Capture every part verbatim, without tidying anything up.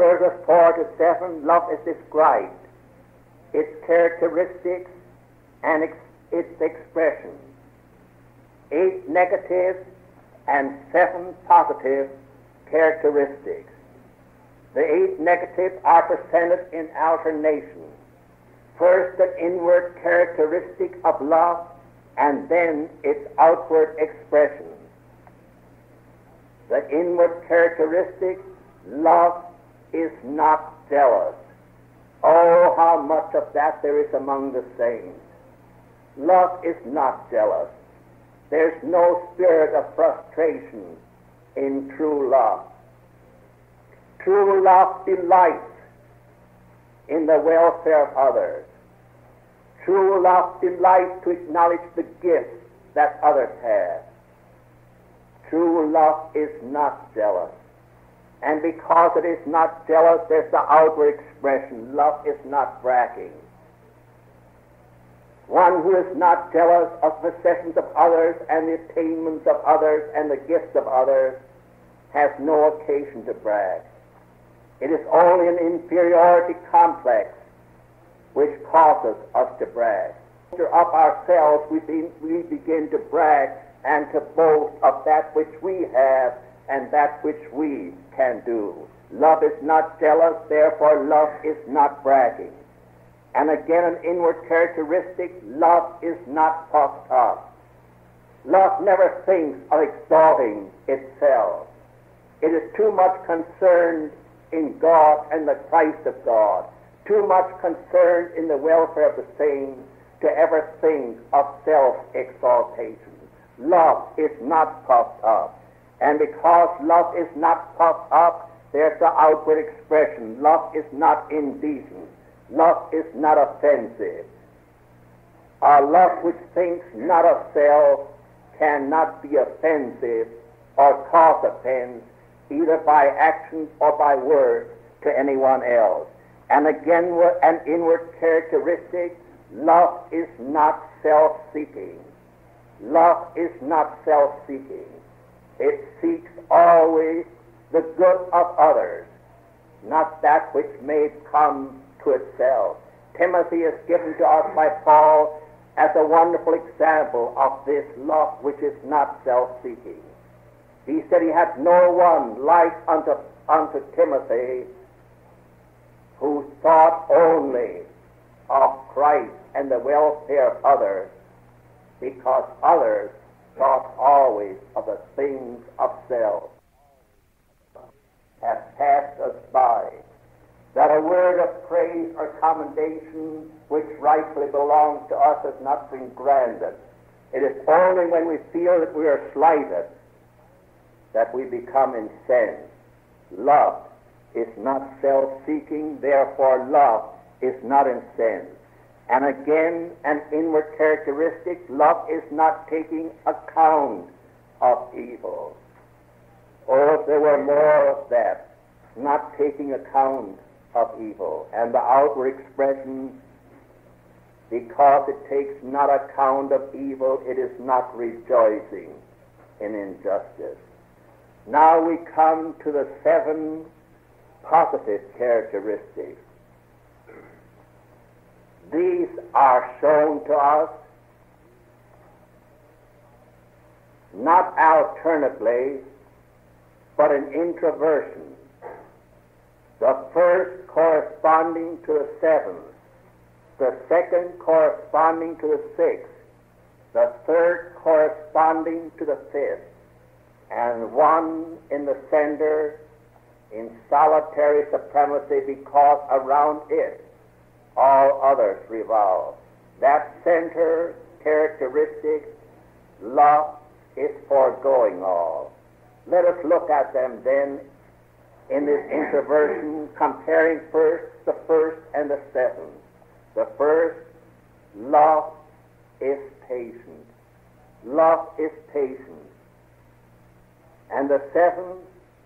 verses four to seven, love is described, its characteristics and ex- its expression. Eight negative and seven positive characteristics. The eight negatives are presented in alternation. First, the inward characteristic of love, and then its outward expression. The inward characteristic, love is not jealous. Oh, how much of that there is among the saints. Love is not jealous. There's no spirit of frustration in true love. True love delights in the welfare of others. True love delights to acknowledge the gifts that others have. True love is not jealous. And because it is not jealous, there's the outward expression. Love is not bragging. One who is not jealous of the possessions of others and the attainments of others and the gifts of others has no occasion to brag. It is only an inferiority complex which causes us to brag. Of ourselves, we, be, we begin to brag and to boast of that which we have and that which we can do. Love is not jealous, therefore love is not bragging. And again, an inward characteristic, love is not puffed up. Love never thinks of exalting itself. It is too much concerned in God and the Christ of God, too much concerned in the welfare of the saints to ever think of self-exaltation. Love is not puffed up. And because love is not puffed up, there's the outward expression. Love is not indecent. Love is not offensive. A love which thinks not of self cannot be offensive or cause offense either by actions or by words to anyone else. And again, an inward characteristic, love is not self-seeking. Love is not self-seeking. It seeks always the good of others, not that which may come to itself. Timothy is given to us by Paul as a wonderful example of this love which is not self-seeking. He said he had no one like unto, unto Timothy who thought only of Christ and the welfare of others, because others thought always of the things of self. Has passed us by, that a word of praise or commendation which rightfully belongs to us has not been granted. It is only when we feel that we are slighted that we become incensed. Love is not self-seeking, therefore love is not incensed. And again, an inward characteristic, love is not taking account of evil. Or if there were more of that, not taking account of evil. And the outward expression, because it takes not account of evil, it is not rejoicing in injustice. Now we come to the seven positive characteristics. These are shown to us not alternately, but in introversion. The first corresponding to the seventh, the second corresponding to the sixth, the third corresponding to the fifth, and one in the center in solitary supremacy, because around it all others revolve. That center characteristic, love, is foregoing all. Let us look at them then in this introversion, comparing first the first and the seventh. The first, love is patient. Love is patient. And the seventh,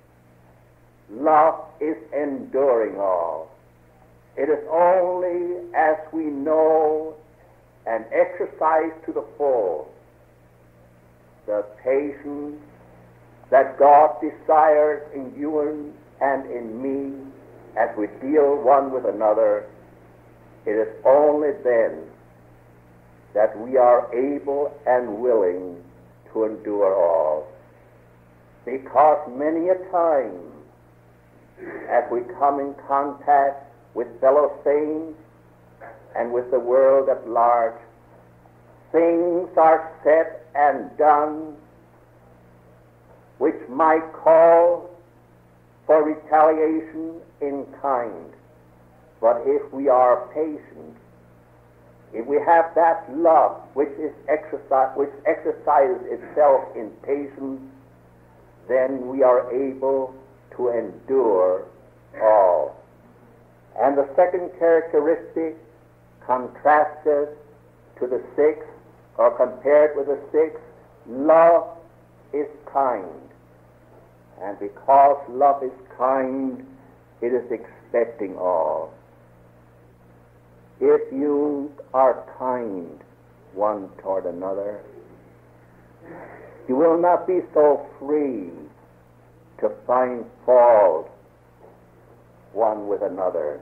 love is enduring all. It is only as we know and exercise to the full the patience that God desires in you and in me as we deal one with another, it is only then that we are able and willing to endure all. Because many a time, as we come in contact with fellow saints and with the world at large, things are said and done which might call for retaliation in kind. But if we are patient, if we have that love which is exercise, which exercises itself in patience, then we are able to endure all. And the second characteristic, contrasted to the sixth, or compared with the sixth, love is kind. And because love is kind, it is expecting all. If you are kind one toward another, you will not be so free to find fault one with another.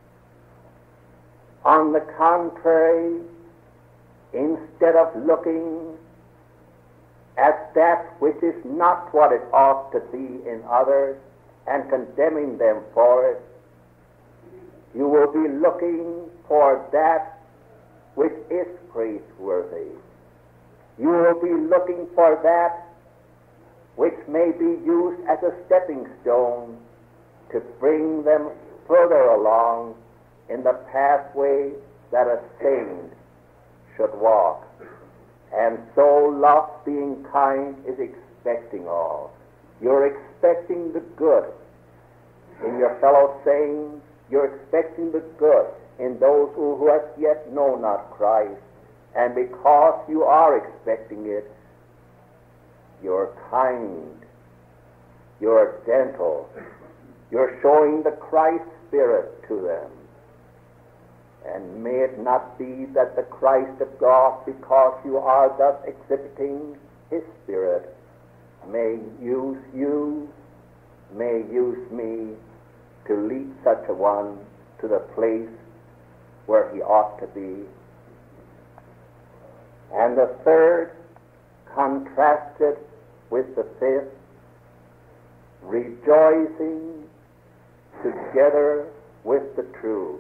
On the contrary, instead of looking at that which is not what it ought to be in others and condemning them for it, you will be looking for that which is praiseworthy. You will be looking for that which may be used as a stepping stone to bring them further along in the pathway that a saint should walk. And so love, being kind, is expecting all. You're expecting the good in your fellow saints. You're expecting the good in those who, who as yet know not Christ. And because you are expecting it, you're kind, you're gentle, you're showing the Christ spirit to them. And may it not be that the Christ of God, because you are thus exhibiting his spirit, may use you, may use me to lead such a one to the place where he ought to be. And the third, contrasted with the fifth, rejoicing together with the truth.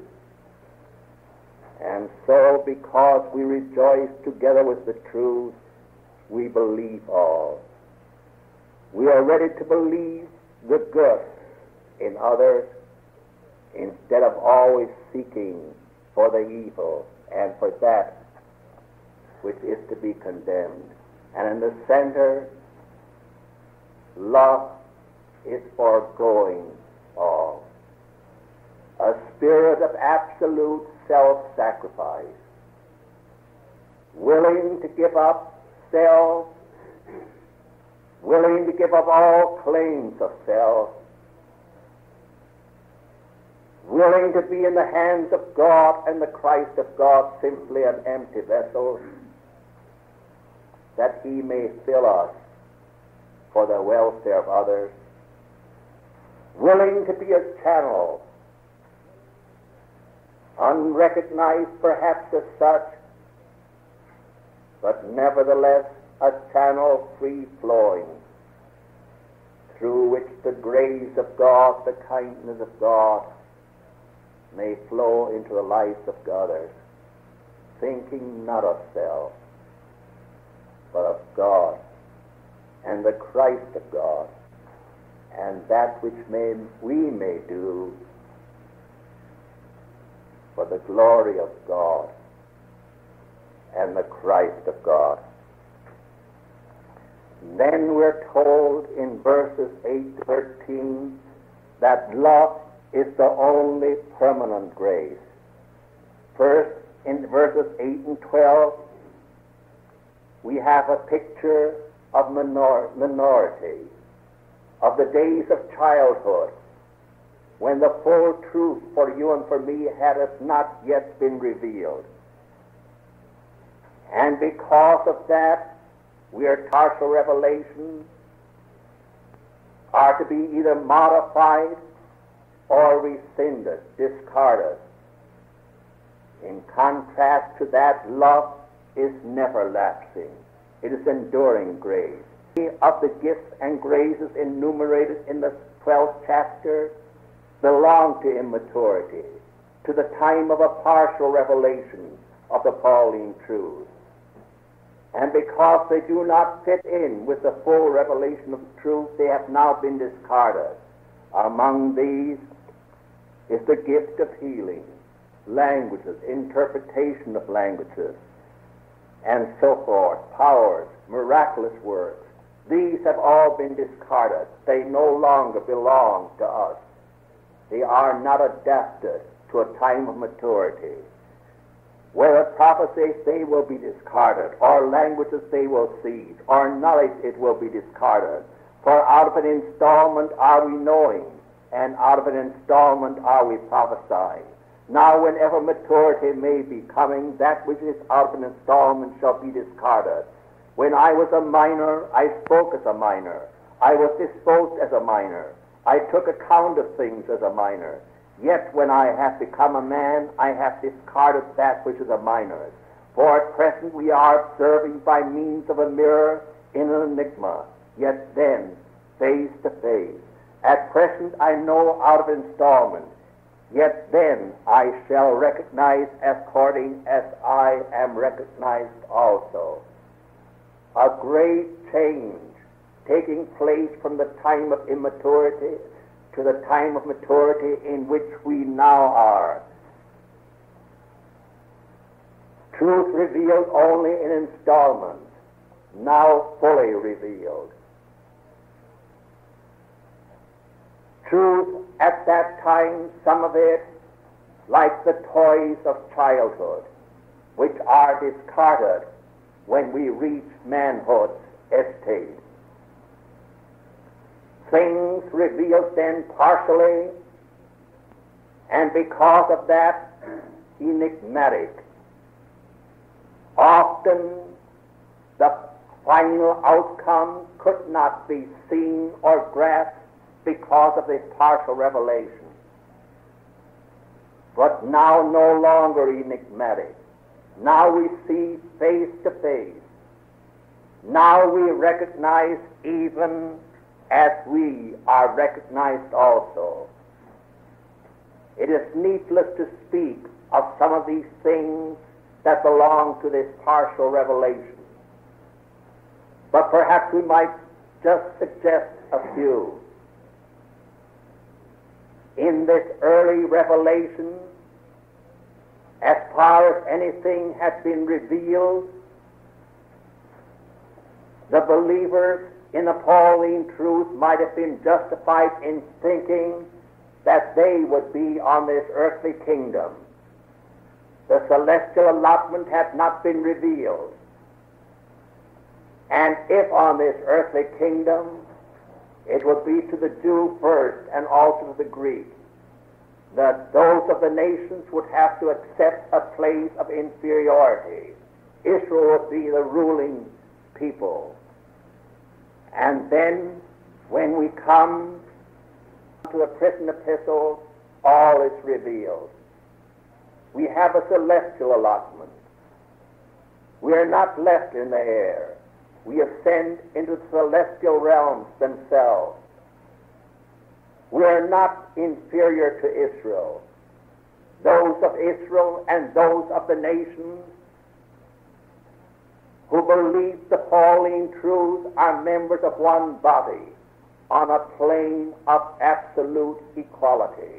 And so, because we rejoice together with the truth, we believe all. We are ready to believe the good in others instead of always seeking for the evil and for that which is to be condemned. And in the center, love is foregoing all. A spirit of absolute self-sacrifice, willing to give up self, willing to give up all claims of self, willing to be in the hands of God and the Christ of God simply an empty vessel, that he may fill us for the welfare of others, willing to be a channel, unrecognized perhaps as such, but nevertheless a channel free-flowing, through which the grace of God, the kindness of God, may flow into the lives of others, thinking not of self, but of God and the Christ of God, and that which may, we may do for the glory of God and the Christ of God. Then we're told in verses eight to thirteen that love is the only permanent grace. First, in verses eight and twelve, we have a picture of minor- minority, of the days of childhood, when the full truth for you and for me had not yet been revealed. And because of that, we are partial revelations are to be either modified or rescinded, discarded. In contrast to that, love is never lapsing. It is enduring grace. Of the gifts and graces enumerated in the twelfth chapter belong to immaturity, to the time of a partial revelation of the Pauline truth. And because they do not fit in with the full revelation of the truth, they have now been discarded. Among these is the gift of healing, languages, interpretation of languages, and so forth, powers, miraculous works. These have all been discarded. They no longer belong to us. They are not adapted to a time of maturity. Whether prophecies, they will be discarded, or languages they will cease, or knowledge it will be discarded. For out of an installment are we knowing, and out of an installment are we prophesying. Now whenever maturity may be coming, that which is out of an installment shall be discarded. When I was a minor, I spoke as a minor. I was disposed as a minor. I took account of things as a minor. Yet when I have become a man, I have discarded that which is a minor. For at present we are observing by means of a mirror in an enigma, yet then face to face. At present I know out of installment, yet then I shall recognize according as I am recognized also. A great change taking place from the time of immaturity to the time of maturity in which we now are. Truth revealed only in installments, now fully revealed. Truth at that time, some of it, like the toys of childhood, which are discarded when we reach manhood's estate. Things revealed then partially, and because of that, enigmatic. Often the final outcome could not be seen or grasped because of this partial revelation. But now no longer enigmatic. Now we see face to face. Now we recognize even as we are recognized also. It is needless to speak of some of these things that belong to this partial revelation. But perhaps we might just suggest a few. In this early revelation, as far as anything had been revealed, the believers in the Pauline truth might have been justified in thinking that they would be on this earthly kingdom. The celestial allotment had not been revealed. And if on this earthly kingdom, it would be to the Jew first and also to the Greek, that those of the nations would have to accept a place of inferiority. Israel would be the ruling people. And then, when we come to the prison epistle, all is revealed. We have a celestial allotment. We are not left in the air. We ascend into the celestial realms themselves. We are not inferior to Israel. Those of Israel and those of the nations who believe the Pauline truth are members of one body on a plane of absolute equality.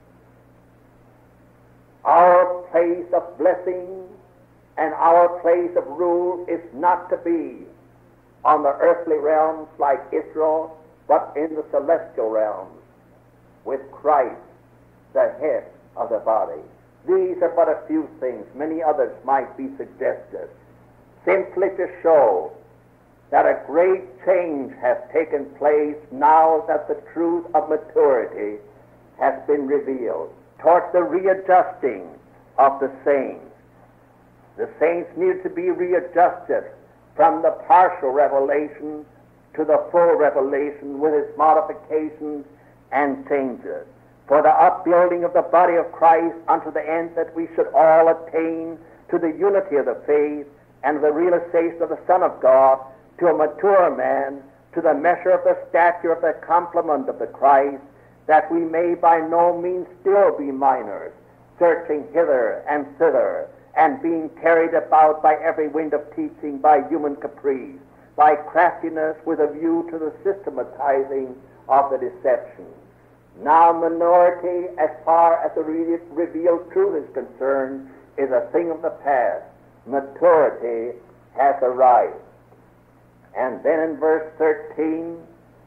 Our place of blessing and our place of rule is not to be on the earthly realms like Israel, but in the celestial realms with Christ, the head of the body. These are but a few things. Many others might be suggested, simply to show that a great change has taken place now that the truth of maturity has been revealed, towards the readjusting of the saints. The saints need to be readjusted from the partial revelation to the full revelation with its modifications and changes. for the upbuilding of the body of Christ unto the end that we should all attain to the unity of the faith and the realization of the Son of God, to a mature man, to the measure of the stature of the complement of the Christ, that we may by no means still be minors, searching hither and thither, and being carried about by every wind of teaching, by human caprice, by craftiness with a view to the systematizing of the deception. Now minority, as far as the re- revealed truth is concerned, is a thing of the past. Maturity has arrived. And then in verse thirteen,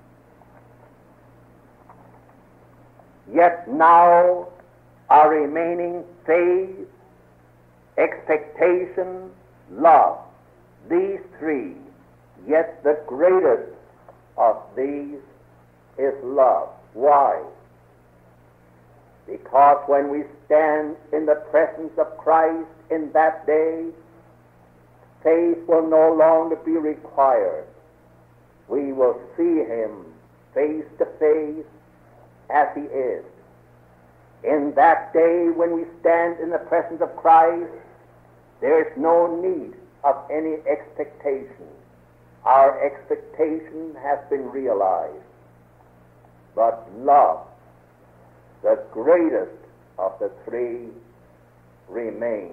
yet now are remaining faith, expectation, love. These three, yet the greatest of these is love. Why? Because when we stand in the presence of Christ in that day, faith will no longer be required. We will see him face to face as he is. In that day when we stand in the presence of Christ, there is no need of any expectation. Our expectation has been realized. But love, the greatest of the three, remains.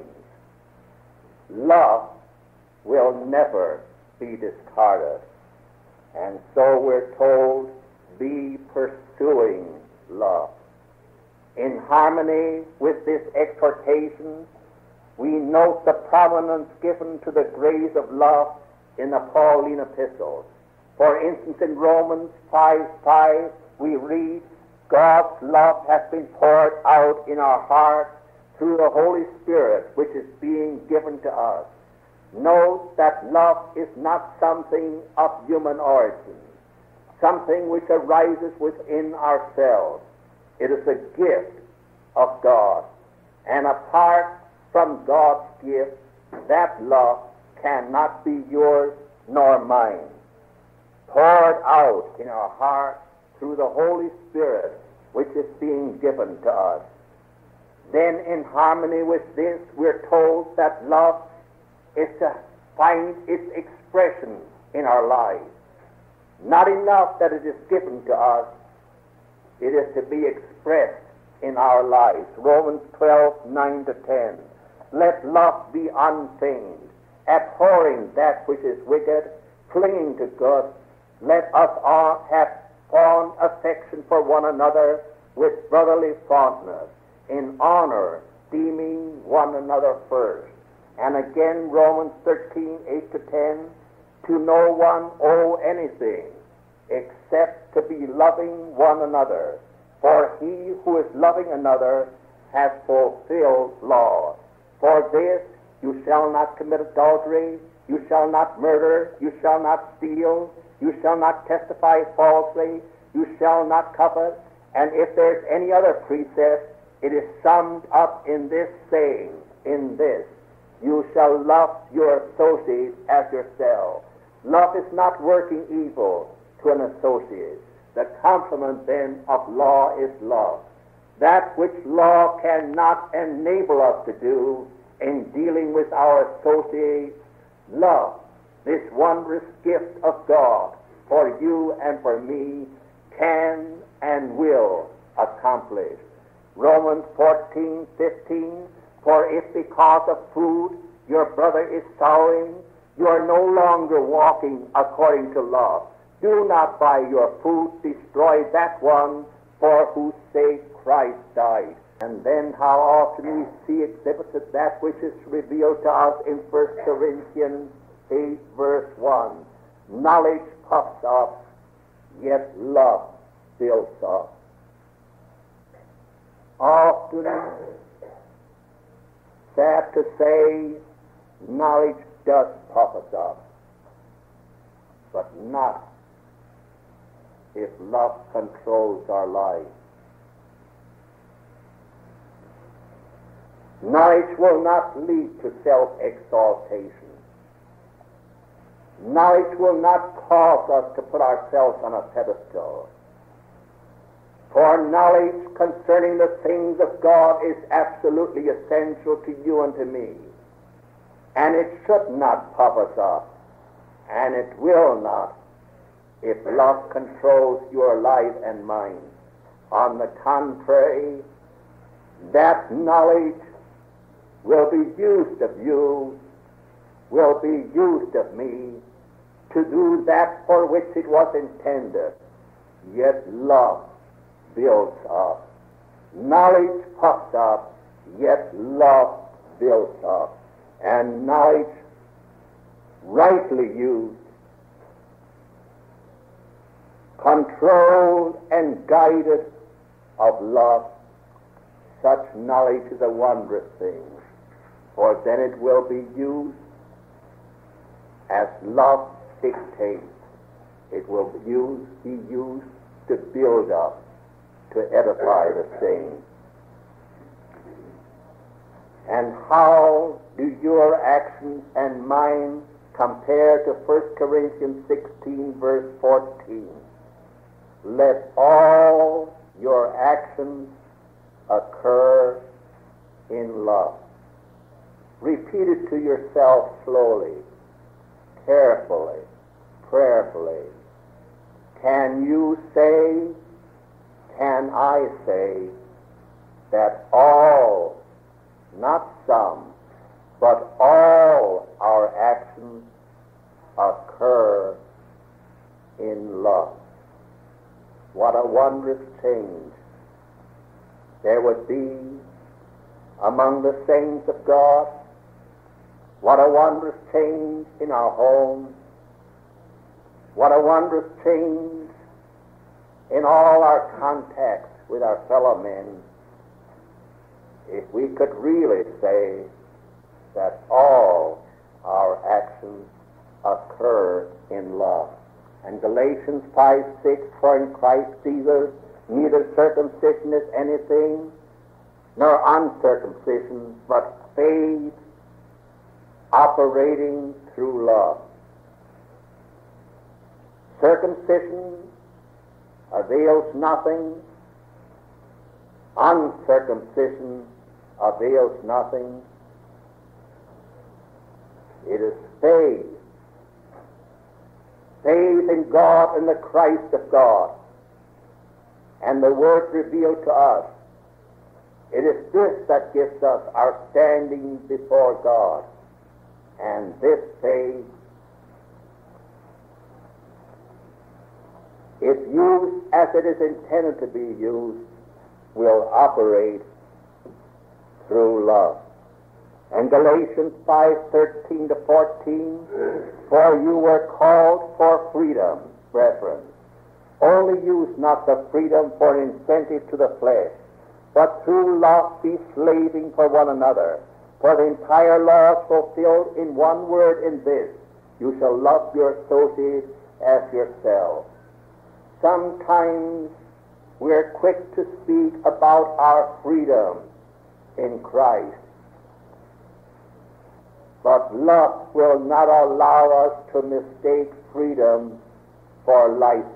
Love will never be discarded. And so we're told, be pursuing love. In harmony with this exhortation, we note the prominence given to the grace of love in the Pauline epistles. For instance, in Romans five five, we read, God's love has been poured out in our hearts through the Holy Spirit, which is being given to us. Note that love is not something of human origin, something which arises within ourselves. It is a gift of God. And apart from God's gift, that love cannot be yours nor mine. Poured out in our hearts through the Holy Spirit, which is being given to us. Then in harmony with this, we're told that love is to find its expression in our lives. Not enough that it is given to us, it is to be expressed in our lives. Romans twelve nine to ten. Let love be unfeigned, abhorring that which is wicked, clinging to good. Let us all have fond affection for one another with brotherly fondness, in honor, esteeming one another first. And again, Romans thirteen eight to ten, to no one owe anything except to be loving one another. For he who is loving another has fulfilled law. For this, you shall not commit adultery, you shall not murder, you shall not steal, you shall not testify falsely, you shall not covet. And if there's any other precept, it is summed up in this saying, in this, you shall love your associate as yourself. Love is not working evil to an associate. The complement then of law is love. That which law cannot enable us to do in dealing with our associates, love, this wondrous gift of God for you and for me, can and will accomplish. Romans fourteen fifteen, for if because of food your brother is sorrowing, you are no longer walking according to love. Do not by your food destroy that one for whose sake Christ died. And then how often we see exhibited that which is revealed to us in First Corinthians eight verse one. Knowledge puffs up, yet love builds up. Often, sad to say, knowledge does puff us up, but not if love controls our lives. Knowledge will not lead to self-exaltation. Knowledge will not cause us to put ourselves on a pedestal. For knowledge concerning the things of God is absolutely essential to you and to me. And it should not puff us up. And it will not if love controls your life and mind. On the contrary, that knowledge will be used of you, will be used of me, to do that for which it was intended. Yet love builds up. Knowledge puffs up, yet love builds up. And knowledge, rightly used, controlled and guided of love, such knowledge is a wondrous thing, for then it will be used as love dictates. It will be used, be used to build up, to edify the saints. And how do your actions and mine compare to First Corinthians sixteen, verse fourteen? Let all your actions occur in love. Repeat it to yourself slowly, carefully, prayerfully. Can you say, can I say, that all, not some, but all our actions occur in love? What a wondrous change there would be among the saints of God. What a wondrous change in our homes. What a wondrous change in all our contacts with our fellow men if we could really say that all our actions occur in love. And Galatians five six, for in Christ Jesus neither circumcision is anything, nor uncircumcision, but faith operating through love. Circumcision avails nothing, uncircumcision avails nothing. It is faith. Faith in God and the Christ of God and the Word revealed to us. It is this that gives us our standing before God. And this faith, if used as it is intended to be used, will operate through love. And Galatians five thirteen to fourteen, for you were called for freedom, brethren. Only use not the freedom for an incentive to the flesh, but through love be slaving for one another. For the entire law is fulfilled in one word, in this: you shall love your associates as yourselves. Sometimes we're quick to speak about our freedom in Christ, but love will not allow us to mistake freedom for license.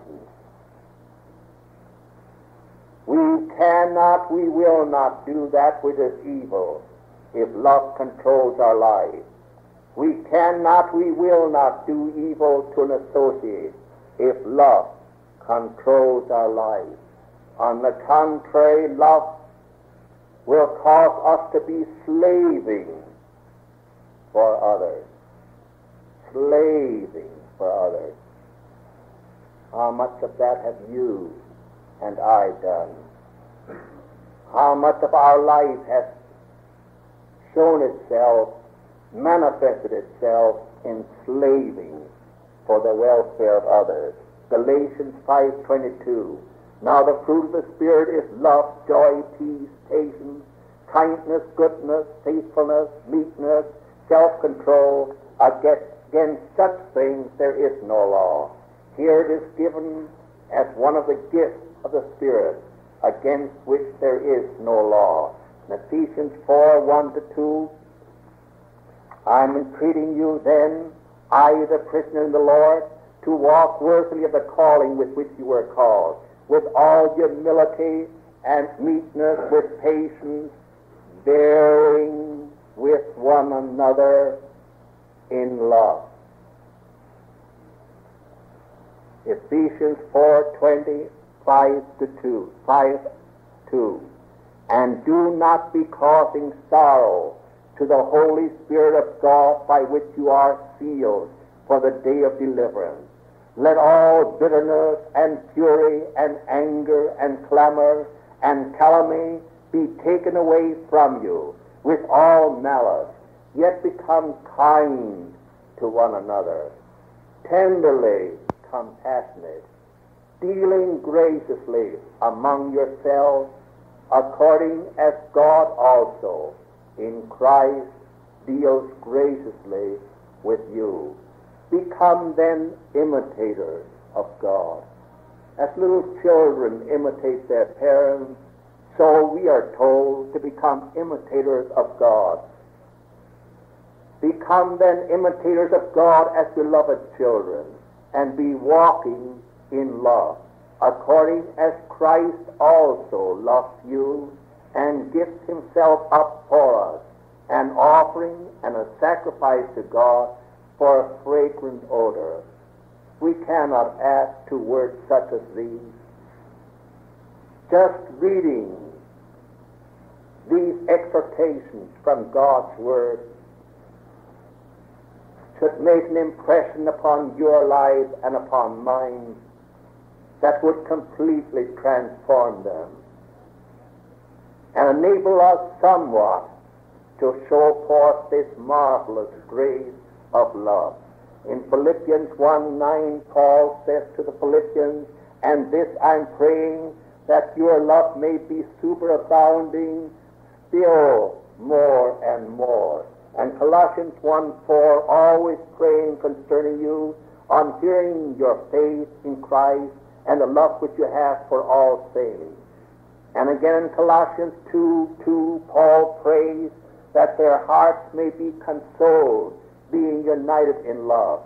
We cannot, we will not do that which is evil if love controls our lives. We cannot, we will not do evil to an associate if love controls our lives. On the contrary, love will cause us to be slaving for others. Slaving for others. How much of that have you and I done? How much of our life has shown itself, manifested itself in slaving for the welfare of others? Galatians five twenty-two. Now the fruit of the Spirit is love, joy, peace, patience, kindness, goodness, faithfulness, meekness, self-control. Against, against such things there is no law. Here it is given as one of the gifts of the Spirit, against which there is no law. In Ephesians four one to two, I'm entreating you then, I, the prisoner in the Lord, to walk worthily of the calling with which you were called, with all humility and meekness, with patience, bearing with one another in love. Ephesians four twenty, five to two, five two. And do not be causing sorrow to the Holy Spirit of God, by which you are sealed for the day of deliverance. Let all bitterness and fury and anger and clamor and calumny be taken away from you, with all malice, yet become kind to one another, tenderly compassionate, dealing graciously among yourselves, according as God also in Christ deals graciously with you. Become then imitators of God. As little children imitate their parents, so we are told to become imitators of God. Become then imitators of God as beloved children, and be walking in love, according as Christ also loved you and gives himself up for us, an offering and a sacrifice to God for a fragrant odor. We cannot add to words such as these. Just reading these exhortations from God's Word should make an impression upon your life and upon mine that would completely transform them and enable us somewhat to show forth this marvelous grace of love. In Philippians one nine, Paul says to the Philippians, and this I'm praying, that your love may be superabounding still more and more. And Colossians one four, always praying concerning you, on hearing your faith in Christ and the love which you have for all saints. And again in Colossians two two, Paul prays that their hearts may be consoled, being united in love.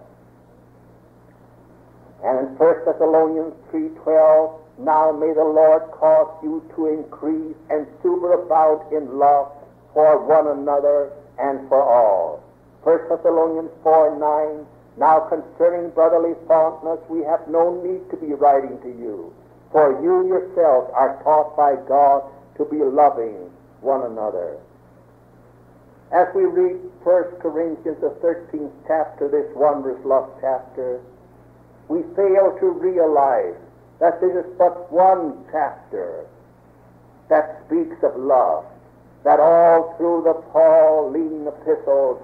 And in First Thessalonians three twelve, now may the Lord cause you to increase and superabound in love for one another and for all. First Thessalonians four nine, now concerning brotherly fondness we have no need to be writing to you, for you yourselves are taught by God to be loving one another. As we read First Corinthians, the thirteenth chapter, this wondrous love chapter, we fail to realize that this is but one chapter that speaks of love, that all through the Pauline epistles,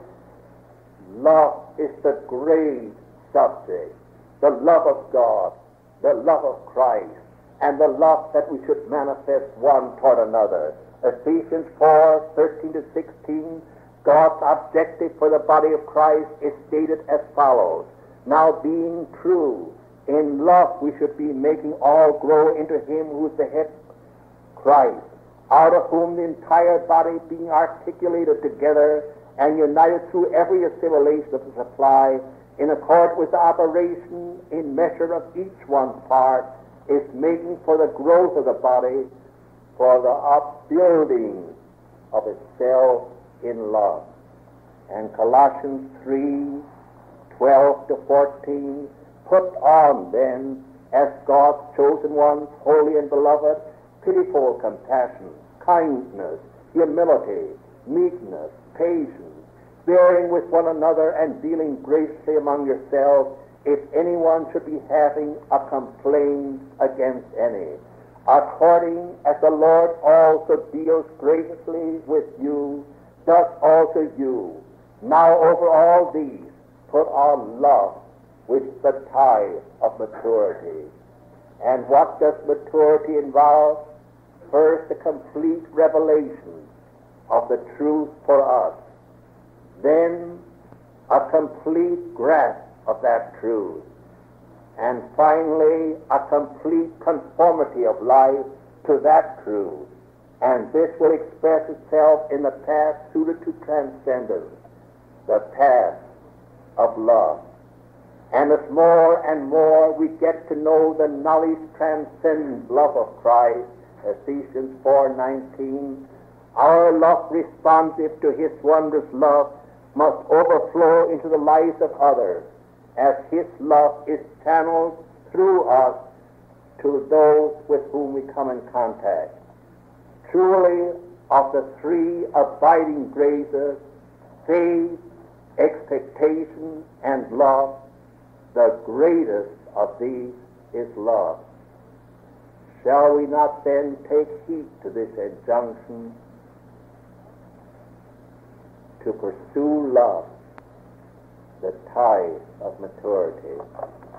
love is the great subject, the love of God, the love of Christ, and the love that we should manifest one toward another. Ephesians four thirteen to sixteen, God's objective for the body of Christ is stated as follows. Now being true, in love we should be making all grow into him who is the head, Christ, out of whom the entire body being articulated together and united through every assimilation of the supply, in accord with the operation in measure of each one's part, is making for the growth of the body, for the upbuilding of itself in love. And Colossians three twelve to fourteen, put on then, as God's chosen ones, holy and beloved, pitiful compassion, kindness, humility, meekness, patience, bearing with one another and dealing graciously among yourselves, if anyone should be having a complaint against any, according as the Lord also deals graciously with you, thus also you. Now over all these put on love, which is the tie of maturity. And what does maturity involve? First, a complete revelation of the truth for us. Then, a complete grasp of that truth. And finally, a complete conformity of life to that truth. And this will express itself in the path suited to transcendence, the path of love. And as more and more we get to know the knowledge transcendent love of Christ, Ephesians four nineteen, our love responsive to his wondrous love must overflow into the lives of others as his love is channeled through us to those with whom we come in contact. Truly, of the three abiding graces, faith, expectation, and love, the greatest of these is love. Shall we not then take heed to this injunction to pursue love, the tithe of maturity?